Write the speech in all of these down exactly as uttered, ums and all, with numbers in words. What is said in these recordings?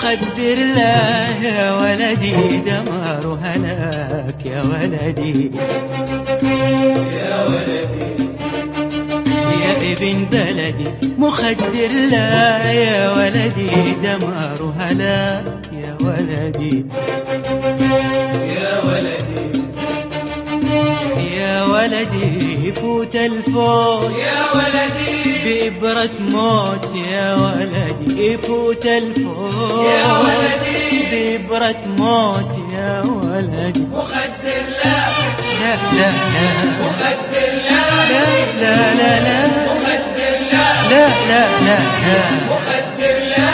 مخدر لا يا ولدي دمار هلاك يا ولدي يا ولدي يا ابن بلدي مخدر لا يا ولدي دمار هلاك يا ولدي يا ولدي يا ولدي فوت الفوت يا ولدي بإبرة موت يا ولدي يفوت الفوت يا ولدي بإبرة موت يا ولدي مخدر لا لا لا لا مخدر لا لا لا لا مخدر لا لا لا لا لا مخدر لا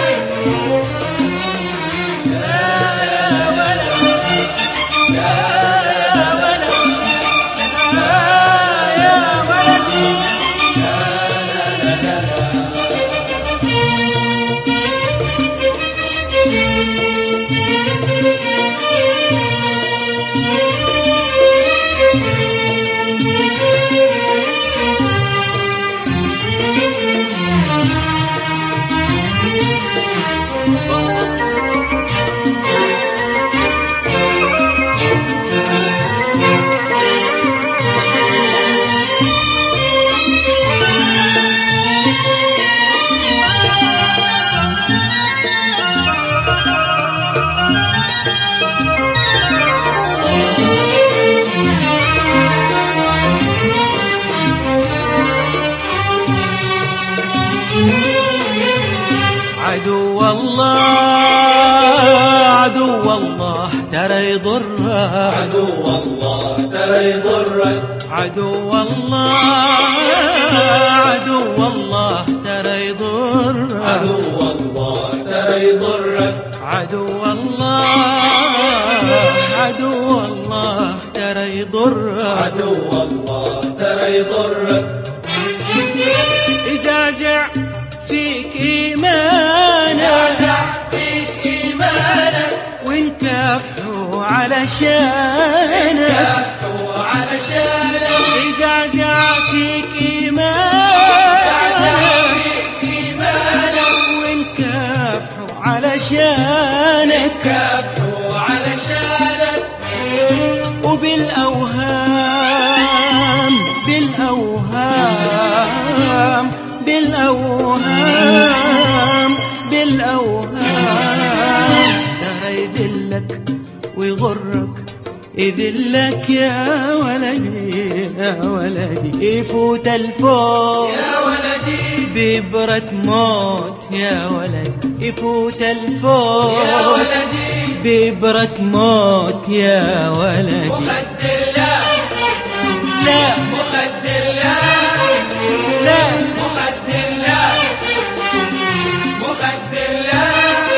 عدو الله عدو الله ترى يضرك عدو الله ترى يضرك عدو الله عدو الله ترى يضرك عدو الله ترى يضرك عدو الله عدو الله ترى يضرك عدو الله ترى يضرك يزعزع فيك إيمانك يزعزع فيك إيمانك وانكافحوا علشانك يكافحوا علشانك يزعزع فيك يزعزع إيمانك فيك إيمانك وانكافحوا علشانك يكافحوا علشانك وبالأوهام بالأوهام بالأوهام بالأوهام ترى يذلك ويغرك يذلك يا ولدي يا ولدي يفوت الفوت يا ولدي بإبرة موت يا ولدي يفوت الفوت يا ولدي بإبرة موت يا ولدي مخدر لا لا مخدر لا لا مخدر لا مخدر لا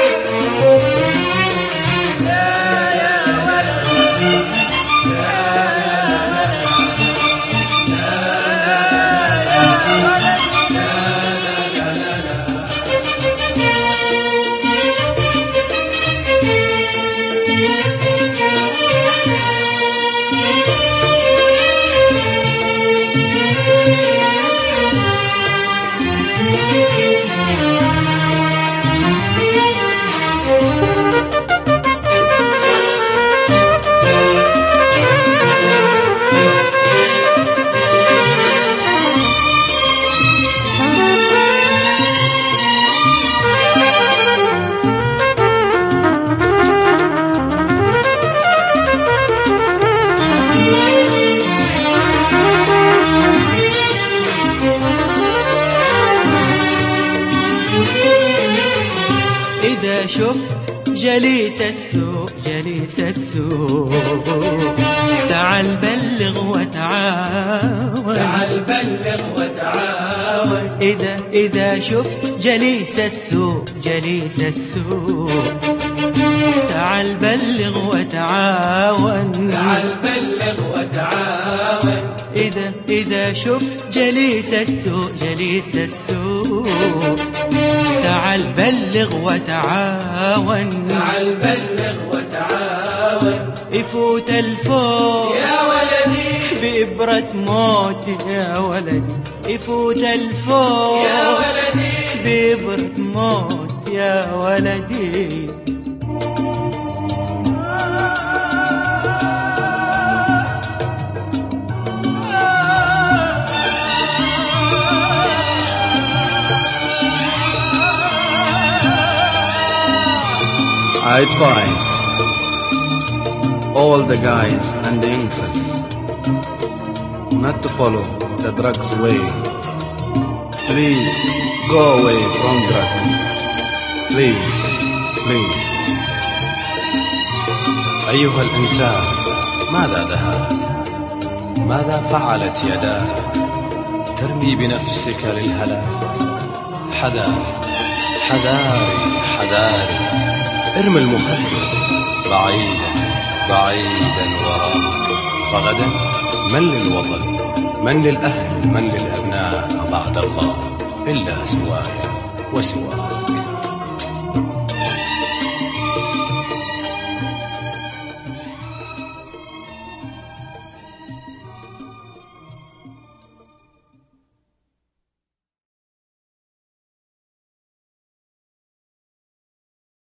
إذا شفت جليس السوء جليس السوء تعال بلغ وتعاون تعال بلغ وتعاون إذا إذا شفت جليس السوء جليس السوء تعال بلغ وتعاون تعال بلغ وتعاون إذا إذا شفت جليس السوء جليس السوء تعال بلغ وتعاون تعال بلغ وتعاون يفوت الفوت يا ولدي بإبرة موت يا ولدي يفوت الفوت يا ولدي بإبرة موت يا ولدي. I advise all the guys and the youngsters not to follow the drugs way. Please go away from drugs. Please, please. أيها الإنسان، ماذا دهاك؟ ماذا فعلت يداك؟ ترمي بنفسك للهلاك. حذاري حذاري حذاري، ارمي المخدر بعيدا بعيدا وراك. فغدا من للوطن، من للأهل، من للأبناء بعد الله إلا سواي وسواك.